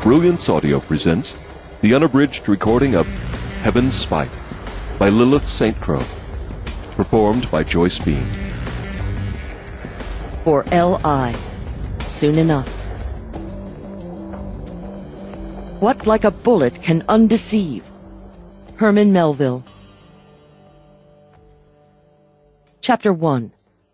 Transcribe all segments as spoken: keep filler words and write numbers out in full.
Brilliance Audio presents the unabridged recording of Heaven's Spite by Lilith Saint Crow, performed by Joyce Bean. For L I Soon enough. What like a bullet can undeceive? Herman Melville. Chapter one.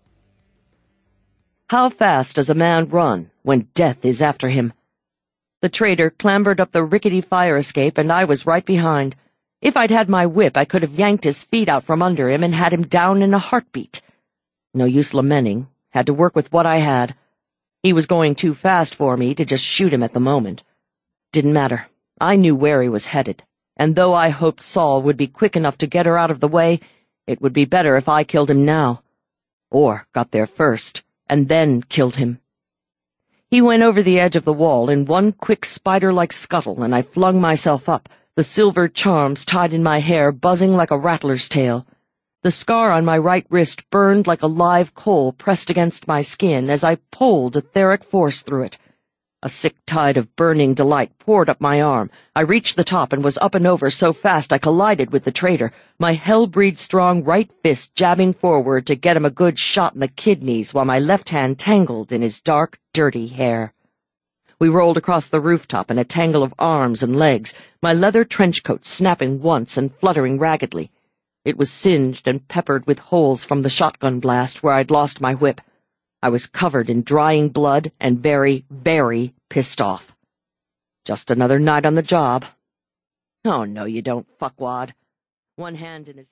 How fast does a man run when death is after him? The traitor clambered up the rickety fire escape, and I was right behind. If I'd had my whip, I could have yanked his feet out from under him and had him down in a heartbeat. No use lamenting. Had to work with what I had. He was going too fast for me to just shoot him at the moment. Didn't matter. I knew where he was headed, and though I hoped Saul would be quick enough to get her out of the way, it would be better if I killed him now. Or got there first, and then killed him. He went over the edge of the wall in one quick spider-like scuttle, and I flung myself up, the silver charms tied in my hair buzzing like a rattler's tail. The scar on my right wrist burned like a live coal pressed against my skin as I pulled etheric force through it. A sick tide of burning delight poured up my arm. I reached the top and was up and over so fast I collided with the traitor, my hell-breed-strong right fist jabbing forward to get him a good shot in the kidneys while my left hand tangled in his dark, dirty hair. We rolled across the rooftop in a tangle of arms and legs, my leather trench coat snapping once and fluttering raggedly. It was singed and peppered with holes from the shotgun blast where I'd lost my whip. I was covered in drying blood and very, very pissed off. Just another night on the job. Oh, no, you don't, fuckwad. One hand in his